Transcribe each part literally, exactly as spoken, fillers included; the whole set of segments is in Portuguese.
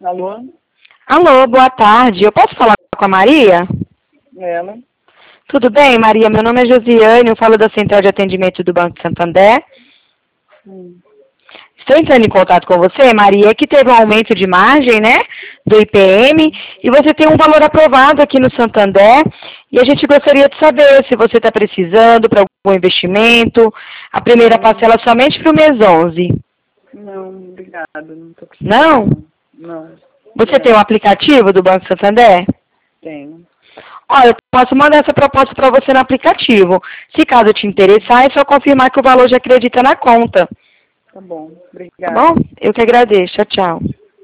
Alô? Alô, boa tarde. Eu posso falar com a Maria? Ela? Tudo bem, Maria? Meu nome é Josiane, eu falo da Central de Atendimento do Banco Santander. Hum. Estou entrando em contato com você, Maria, que teve um aumento de margem, né, do I P M, e você tem um valor aprovado aqui no Santander, e a gente gostaria de saber se você está precisando para algum investimento. A primeira Não. parcela somente para o mês onze. Não, obrigada. Não estou precisando. Não? Não. Não. Você tem Obrigada. um aplicativo do Banco Santander? Tenho. Olha, eu posso mandar essa proposta para você no aplicativo. Se caso te interessar, é só confirmar que o valor já acredita na conta. Tá bom. Tá Obrigada. bom? Eu que agradeço. Tchau, tchau.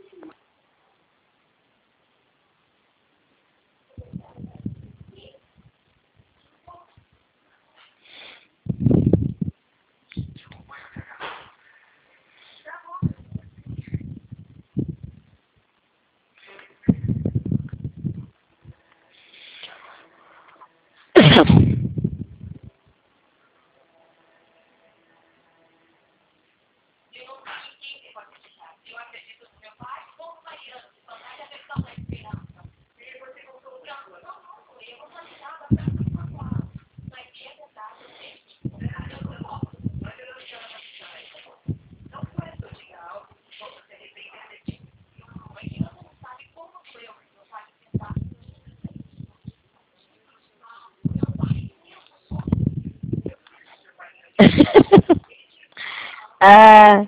Ah,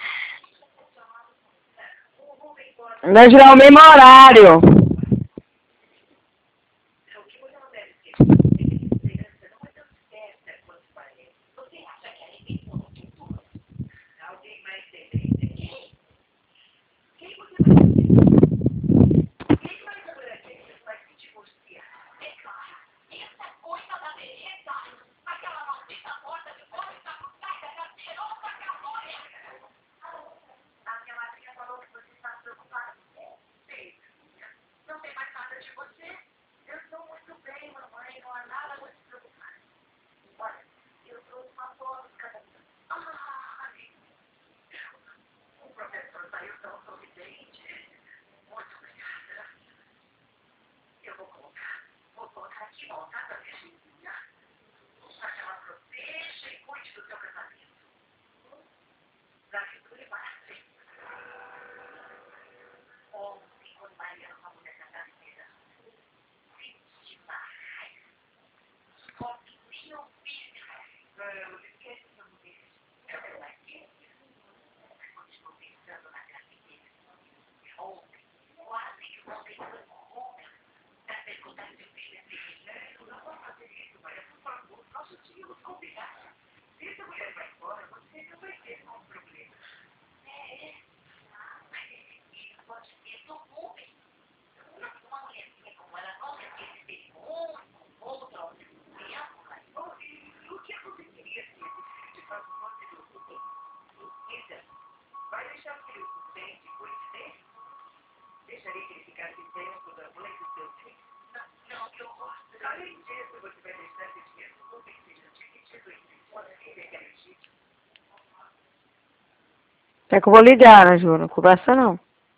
vai girar o mesmo horário. É que eu vou ligar, né, Ju? Não conversa não.